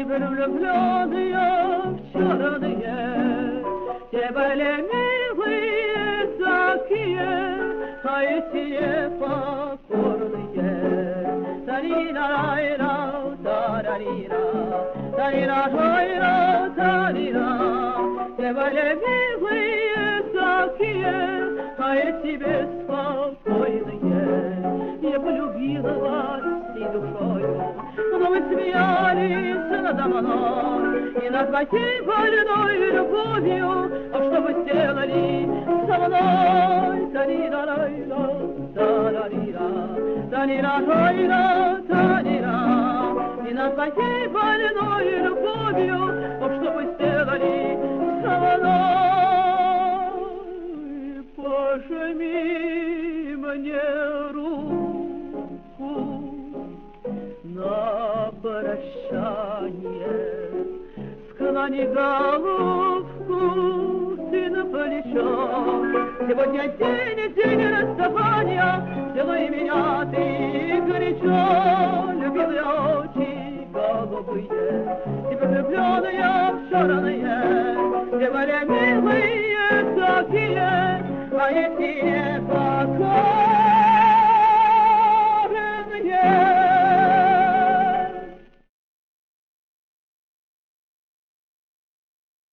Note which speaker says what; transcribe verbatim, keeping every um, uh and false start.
Speaker 1: теперь влюбленные в черные, те были милые такие, а эти покорные. Тарира-райра, тарарира, тарира-райра, тарира, те были милые такие, а эти беспокойные. Я полюбила вас всей душою, но вы смеялись надо мной и над моей больной любовью. А что вы сделали со мной? Тарира-райра, тарарира, тарира-райра, тарира, и над моей больной любовью. А что вы сделали со мной? Пожми мне руку на прощание, склони головку ты на плечо. Сегодня день, день расставания, целуй меня ты горячо. Любимые очи голубые, теперь влюбленные в черные, те были милые такие, а эти покой.